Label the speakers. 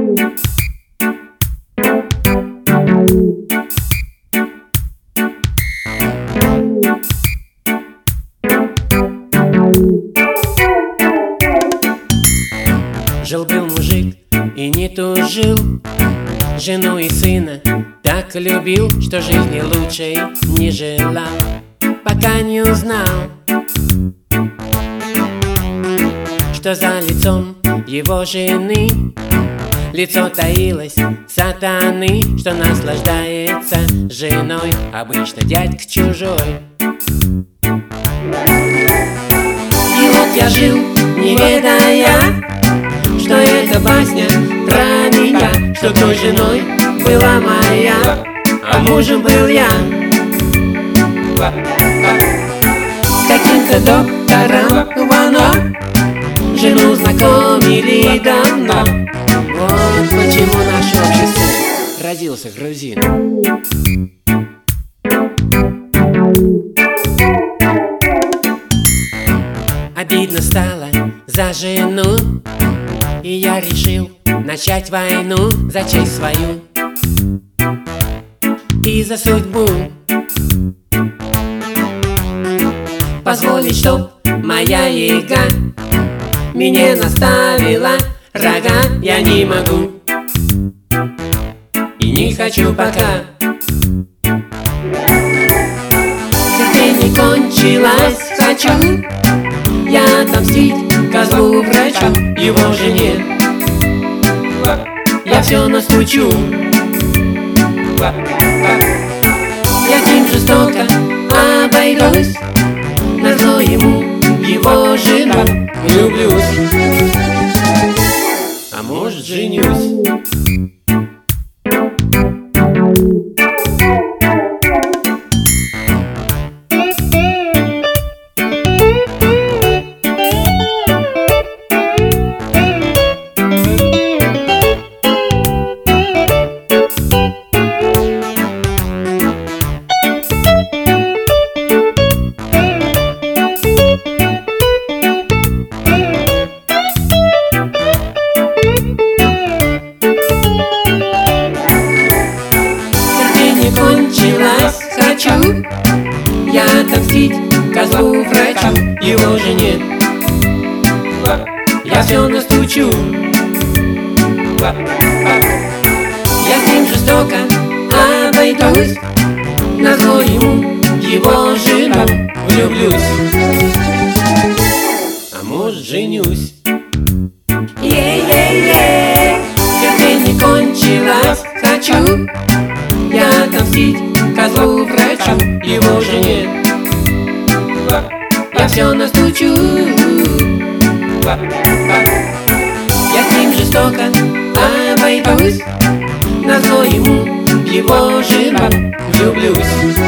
Speaker 1: Жил-был мужик и не тужил, жену и сына так любил, что жизни лучшей не желал, пока не узнал, что за лицом его жены лицо таилось сатаны, что наслаждается женой обычно дядька чужой. И вот я жил, не ведая, что это басня про меня, что той женой была моя, а мужем был я. С каким-то доктором Вано жену знакомили давно. Вот почему наше общество родился грузин. Обидно стало за жену, и я решил начать войну за честь свою и за судьбу. Позволить, чтоб моя яга меня наставила рога я не могу и не хочу пока. Терпение кончилось, хочу я отомстить козлу врачу, его жене я все настучу. Я с ним жестоко обойдусь, назло ему его жену влюблюсь, а может женюсь. Кончилась, хочу я отомстить козлу врачу, его жене я все настучу. Я с ним жестоко обойдусь, назло ему его жену влюблюсь, а может женюсь. Терпение кончилось, хочу я отомстить козлу врачу, его жене я все настучу. Я с ним жестоко обойдусь, назло ему его жену влюблюсь.